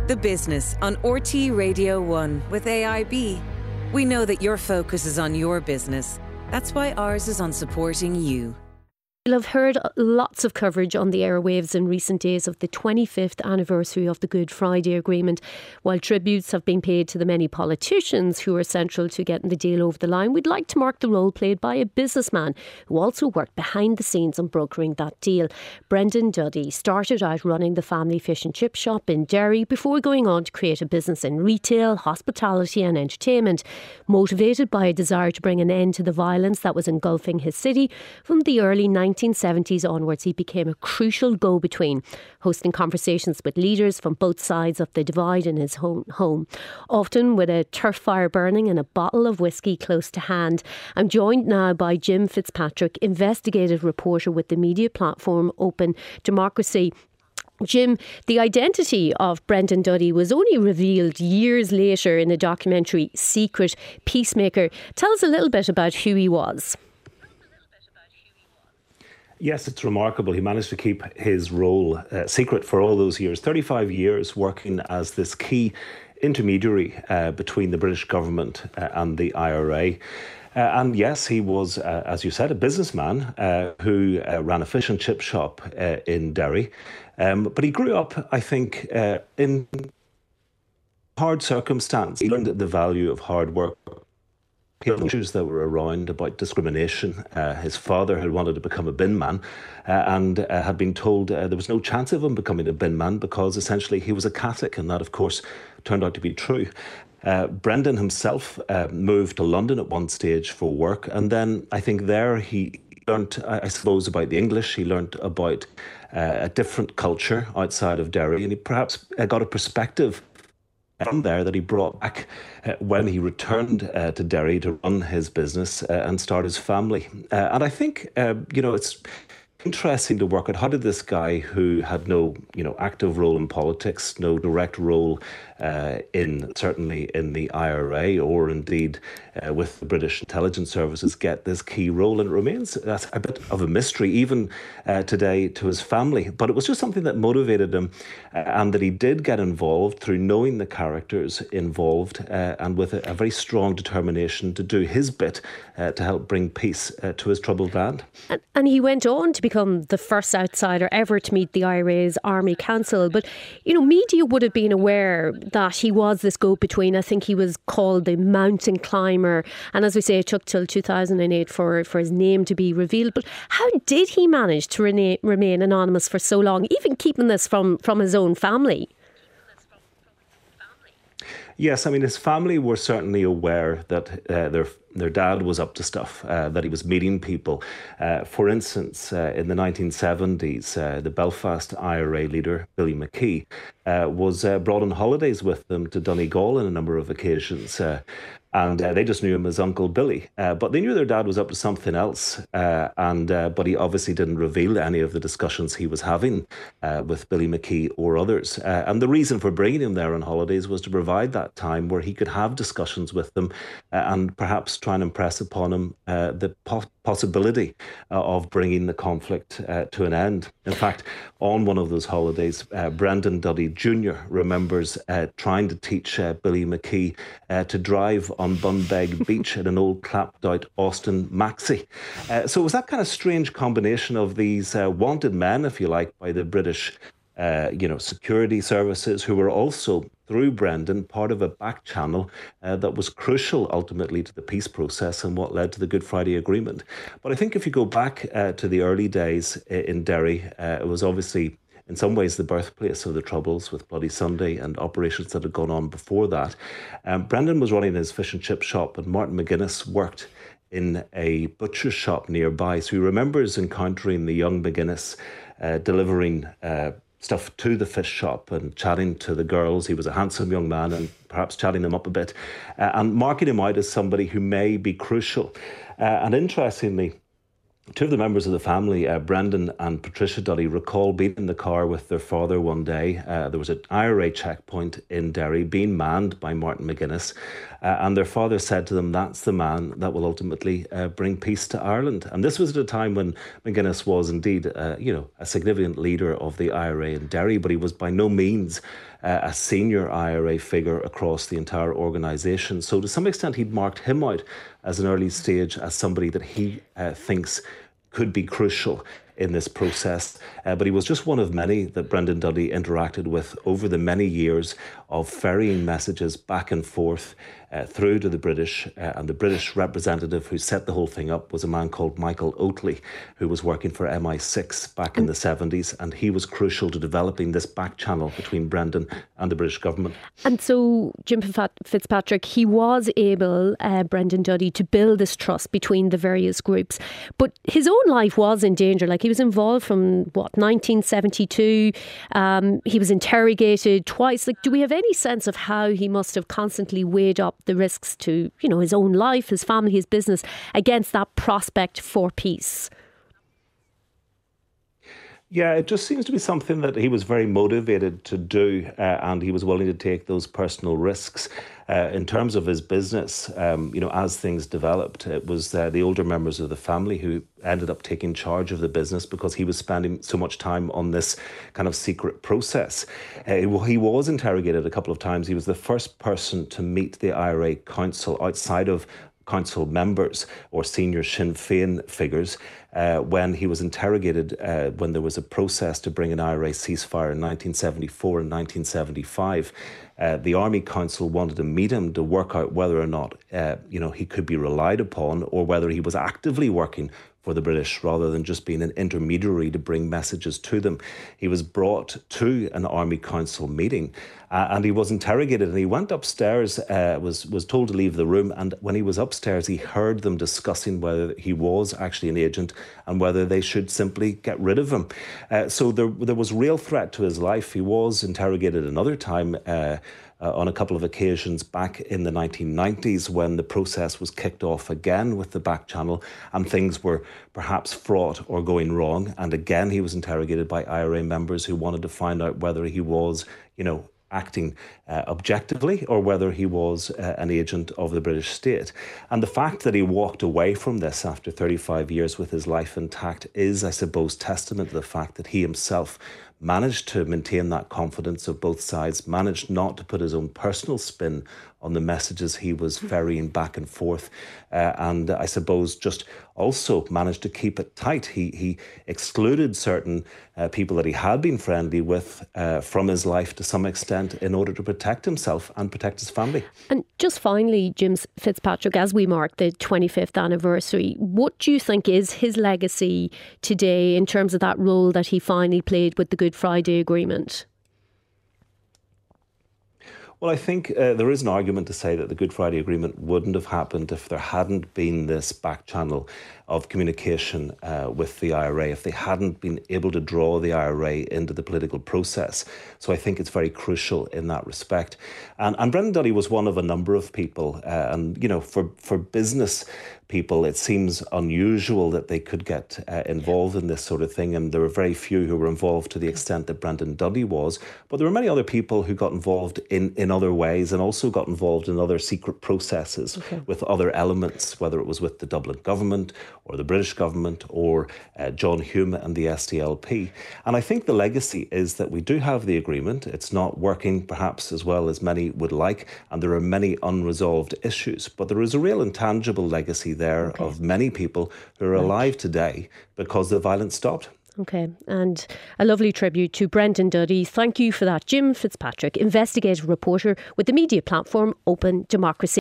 The Business on RT Radio 1 with AIB. We know that your focus is on your business. That's why ours is on supporting you. You'll have heard lots of coverage on the airwaves in recent days of the 25th anniversary of the Good Friday Agreement. While tributes have been paid to the many politicians who are central to getting the deal over the line, we'd like to mark the role played by a businessman who also worked behind the scenes on brokering that deal. Brendan Duddy started out running the family fish and chip shop in Derry before going on to create a business in retail, hospitality and entertainment. Motivated by a desire to bring an end to the violence that was engulfing his city, from the early 1970s onwards, he became a crucial go-between, hosting conversations with leaders from both sides of the divide in his home, often with a turf fire burning and a bottle of whiskey close to hand. I'm joined now by Jim Fitzpatrick, investigative reporter with the media platform Open Democracy. Jim, the identity of Brendan Duddy was only revealed years later in the documentary Secret Peacemaker. Tell us a little bit about who he was. Yes, it's remarkable. He managed to keep his role secret for all those years, 35 years working as this key intermediary between the British government and the IRA. And yes, he was, as you said, a businessman who ran a fish and chip shop in Derry. But he grew up, I think, in hard circumstance. He learned the value of hard work. Issues that were around about discrimination. His father had wanted to become a bin man and had been told there was no chance of him becoming a bin man because essentially he was a Catholic, and that of course turned out to be true. Brendan himself moved to London at one stage for work, and then I think there he learnt, I suppose, about the English. He learnt about a different culture outside of Derry, and he perhaps got a perspective from there that he brought back when he returned to Derry to run his business and start his family. And I think, it's interesting to work out how did this guy who had no, active role in politics, no direct role certainly in the IRA or indeed with the British intelligence services get this key role, and it remains a bit of a mystery even today to his family. But it was just something that motivated him and that he did get involved through knowing the characters involved and with a very strong determination to do his bit to help bring peace to his troubled land. And he went on to become the first outsider ever to meet the IRA's Army Council. But, media would have been aware that he was this go-between. I think he was called the mountain climber. And as we say, it took till 2008 for his name to be revealed. But how did he manage to remain anonymous for so long, even keeping this from his own family? Yes, I mean, his family were certainly aware that their dad was up to stuff, that he was meeting people. For instance, in the 1970s, the Belfast IRA leader, Billy McKee, was brought on holidays with them to Donegal on a number of occasions. And they just knew him as Uncle Billy. But they knew their dad was up to something else. But he obviously didn't reveal any of the discussions he was having with Billy McKee or others. And the reason for bringing him there on holidays was to provide that time where he could have discussions with them and perhaps try and impress upon him the possibility of bringing the conflict to an end. In fact, on one of those holidays, Brendan Duddy Jr. remembers trying to teach Billy McKee to drive on Bunbeg Beach in an old clapped-out Austin Maxi. So it was that kind of strange combination of these wanted men, if you like, by the British security services, who were also, through Brendan, part of a back channel that was crucial ultimately to the peace process and what led to the Good Friday Agreement. But I think if you go back to the early days in Derry, it was obviously in some ways the birthplace of the Troubles with Bloody Sunday and operations that had gone on before that. Brendan was running his fish and chip shop, and Martin McGuinness worked in a butcher's shop nearby. So he remembers encountering the young McGuinness delivering stuff to the fish shop and chatting to the girls. He was a handsome young man and perhaps chatting them up a bit and marking him out as somebody who may be crucial. And interestingly, two of the members of the family, Brendan and Patricia Duddy, recall being in the car with their father one day. There was an IRA checkpoint in Derry being manned by Martin McGuinness, and their father said to them, that's the man that will ultimately bring peace to Ireland. And this was at a time when McGuinness was indeed, a significant leader of the IRA in Derry, but he was by no means a senior IRA figure across the entire organisation. So to some extent, he'd marked him out as an early stage as somebody that he thinks could be crucial in this process. But he was just one of many that Brendan Dudley interacted with over the many years of ferrying messages back and forth through to the British. And the British representative who set the whole thing up was a man called Michael Oatley, who was working for MI6 back in the 70s. And he was crucial to developing this back channel between Brendan and the British government. And so Jim Fitzpatrick, he was able, Brendan Dudley, to build this trust between the various groups. But his own life was in danger. Like, he was involved from, 1972. He was interrogated twice. Like, do we have any sense of how he must have constantly weighed up the risks to, his own life, his family, his business, against that prospect for peace? Yeah, it just seems to be something that he was very motivated to do, and he was willing to take those personal risks. In terms of his business, as things developed, it was the older members of the family who ended up taking charge of the business because he was spending so much time on this kind of secret process. He was interrogated a couple of times. He was the first person to meet the IRA council outside of council members or senior Sinn Féin figures when he was interrogated when there was a process to bring an IRA ceasefire in 1974 and 1975. The Army Council wanted to meet him to work out whether or not he could be relied upon, or whether he was actively working for the British rather than just being an intermediary to bring messages to them. He was brought to an Army Council meeting and he was interrogated, and he went upstairs, was told to leave the room, and when he was upstairs he heard them discussing whether he was actually an agent and whether they should simply get rid of him. So there was real threat to his life. He was interrogated another time on a couple of occasions back in the 1990s when the process was kicked off again with the back channel and things were perhaps fraught or going wrong. And again, he was interrogated by IRA members who wanted to find out whether he was, acting objectively or whether he was an agent of the British state. And the fact that he walked away from this after 35 years with his life intact is, I suppose, testament to the fact that he himself managed to maintain that confidence of both sides, managed not to put his own personal spin on the messages he was ferrying back and forth, and I suppose just also managed to keep it tight. He excluded certain people that he had been friendly with from his life to some extent in order to protect himself and protect his family. And just finally, Jim Fitzpatrick, as we mark the 25th anniversary, what do you think is his legacy today in terms of that role that he finally played with the Good Friday Agreement? Well, I think there is an argument to say that the Good Friday Agreement wouldn't have happened if there hadn't been this back channel of communication with the IRA, if they hadn't been able to draw the IRA into the political process. So I think it's very crucial in that respect. And Brendan Dudley was one of a number of people. For business people, it seems unusual that they could get involved in this sort of thing. And there were very few who were involved to the extent that Brendan Dudley was. But there were many other people who got involved in other ways and also got involved in other secret processes with other elements, whether it was with the Dublin government or the British government or John Hume and the SDLP. And I think the legacy is that we do have the agreement. It's not working perhaps as well as many would like, and there are many unresolved issues. But there is a real intangible legacy there of many people who are alive today because the violence stopped. Okay, and a lovely tribute to Brendan Dudley. Thank you for that. Jim Fitzpatrick, investigative reporter with the media platform Open Democracy.